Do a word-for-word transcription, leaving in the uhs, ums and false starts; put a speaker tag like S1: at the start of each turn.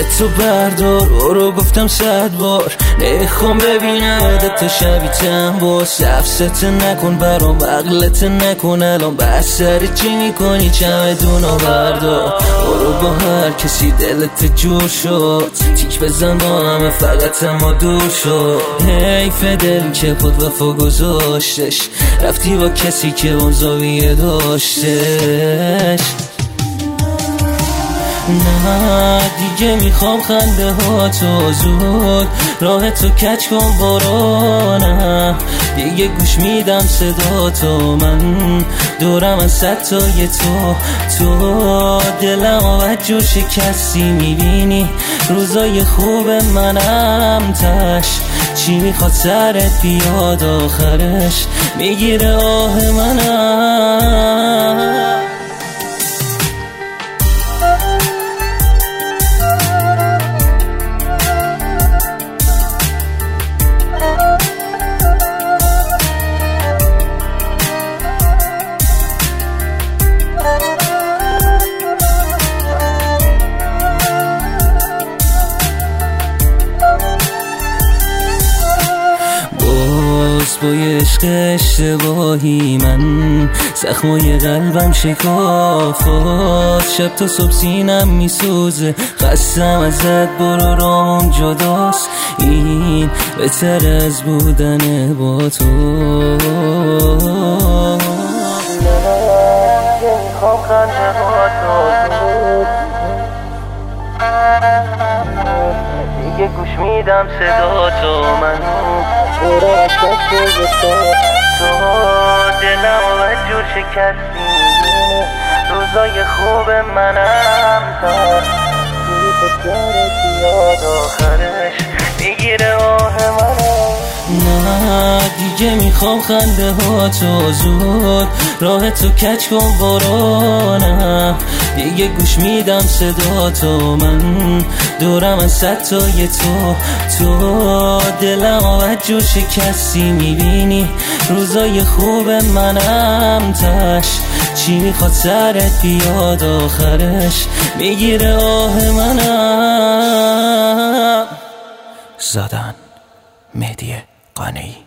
S1: تو بردار، برو گفتم صد بار نمیخوام ببینم تو شبی تنبا. سفست نکن برام، عقلت نکن الان، بس سر چی میکنی چمدونو بردار. برو با هر کسی دلت جور شد، تیک بزن با همه فقط اما دور شد. حیف دل که خود وفا گذاشتش، رفتی با کسی که اون زاویه داشتش. نه دیگه میخوام خنده ها تو زود، راه تو کج کن برو. نه دیگه گوش میدم صدا تو، من دورم از صد تای تو. تو دلم آمد جور شکستی، میبینی روزای خوب منم تش. چی میخواد سرت بیاد آخرش، میگیره آه منم. با یه عشق اشتباهی من زخمای قلبم شکافات. شب تا صبح سینم میسوزه، خستم ازت برو رام جداست. این بهتر از بودن با تو. میخوام خنده با تو دیگه گوش میدم صدا تو، من برو اشتاق تو. تو دلم آمد جور شکستی، روزای خوب منم تا. توی تو سرت بیاد آخرش، میگیره آه منم. نه دیگه میخوام خنده ها تو زود، راه تو کج کن برو. نه دیگه گوش میدم صدا تو، من دورم از صد تای تو. تو دلم آمد جور شکستی، میبینی روزای خوب منم تش. چی میخواد سرت بیاد آخرش، میگیره آه منم. زدن مهدی قانعی.